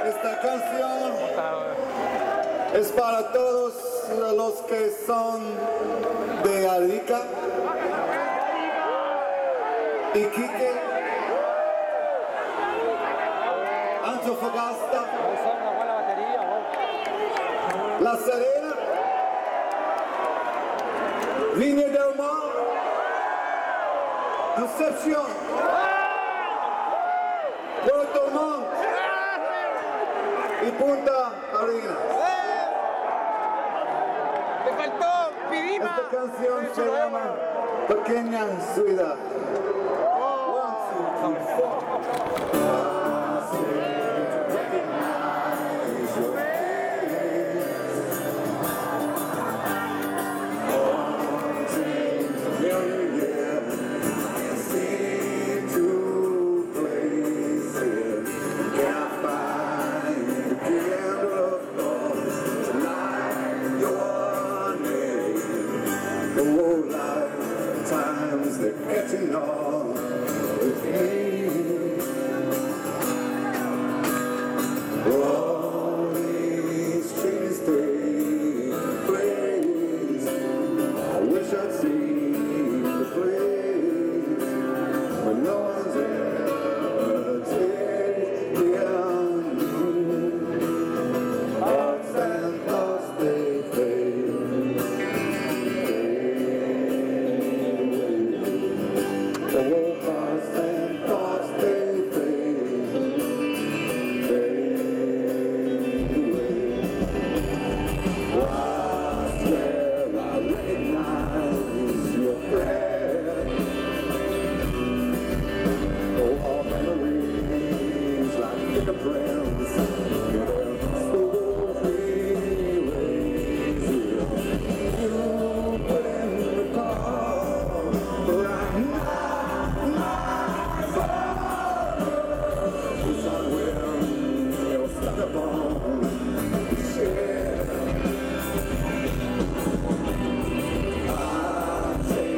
Esta canción es para todos los que son de Arica, Iquique, Antofagasta, La Serena, Viña del Mar, Concepción, Puerto Montt y Punta Arenas. ¡Te faltó Pidima! Esta canción se llama Pequeña Ciudad. 1, 2, 3, 4. Times they're catching on with me. All these trees stay place. I wish I'd seen the place where no one's ever taken. Hearts and thoughts they fade.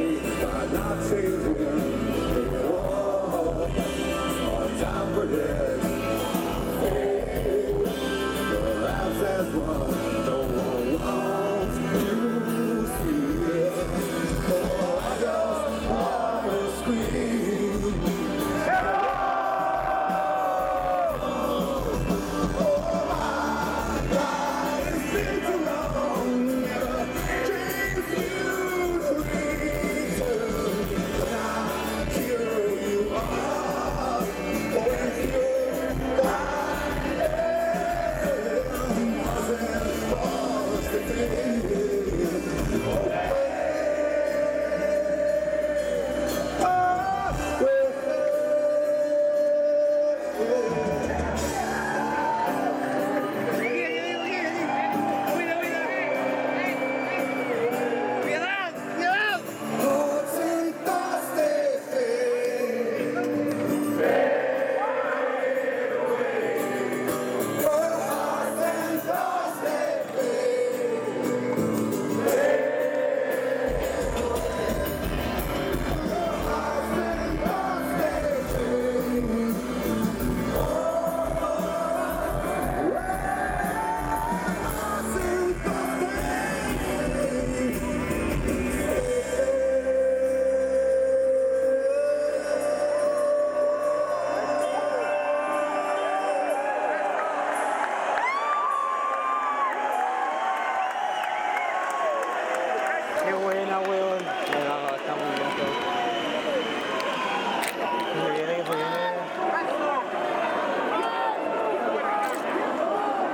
Time for death.